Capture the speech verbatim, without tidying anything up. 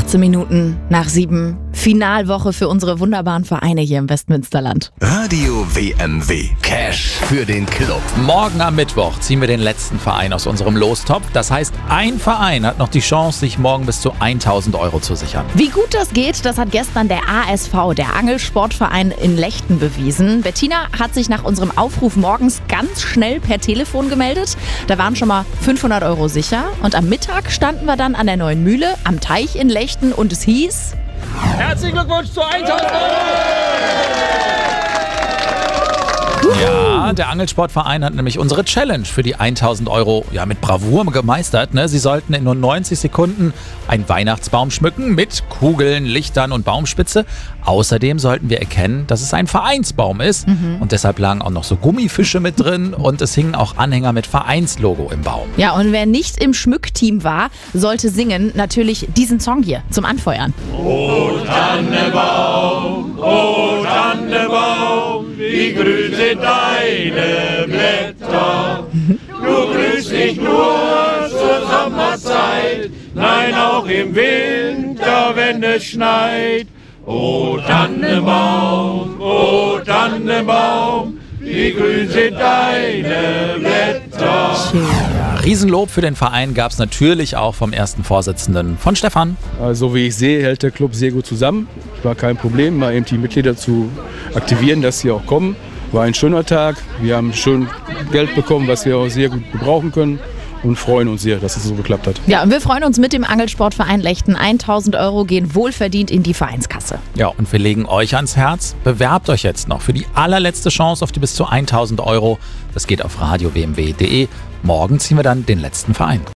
achtzehn Minuten nach sieben. Finalwoche für unsere wunderbaren Vereine hier im Westmünsterland. Radio W M W. Cash für den Club. Morgen am Mittwoch ziehen wir den letzten Verein aus unserem Lostopf. Das heißt, ein Verein hat noch die Chance, sich morgen bis zu tausend Euro zu sichern. Wie gut das geht, das hat gestern der A S V, der Angelsportverein in Lechten, bewiesen. Bettina hat sich nach unserem Aufruf morgens ganz schnell per Telefon gemeldet. Da waren schon mal fünfhundert Euro sicher. Und am Mittag standen wir dann an der Neuen Mühle am Teich in Lechten und es hieß: Herzlichen Glückwunsch zu tausend Euro! Ja, der Angelsportverein hat nämlich unsere Challenge für die tausend Euro ja, mit Bravour gemeistert. Ne? Sie sollten in nur neunzig Sekunden einen Weihnachtsbaum schmücken mit Kugeln, Lichtern und Baumspitze. Außerdem sollten wir erkennen, dass es ein Vereinsbaum ist. Mhm. Und deshalb lagen auch noch so Gummifische mit drin und es hingen auch Anhänger mit Vereinslogo im Baum. Ja, und wer nicht im Schmückteam war, sollte singen natürlich diesen Song hier zum Anfeuern. O Tannebaum, o Tannebaum, wie grün sind deine Blätter. Du grüßt nicht nur zur Sommerzeit, nein auch im Winter, wenn es schneit. O Tannebaum, o Tannebaum, wie grün sind deine Blätter. Ja, Riesenlob für den Verein gab es natürlich auch vom ersten Vorsitzenden von Stefan. So wie ich sehe, hält der Club sehr gut zusammen. War kein Problem, mal eben die Mitglieder zu aktivieren, dass sie auch kommen. War ein schöner Tag. Wir haben schön Geld bekommen, was wir auch sehr gut gebrauchen können. Und freuen uns sehr, dass es so geklappt hat. Ja, und wir freuen uns mit dem Angelsportverein Lechten. tausend Euro gehen wohlverdient in die Vereinskasse. Ja, und wir legen euch ans Herz, bewerbt euch jetzt noch für die allerletzte Chance auf die bis zu tausend Euro. Das geht auf radio w m w punkt d e. Morgen ziehen wir dann den letzten Verein.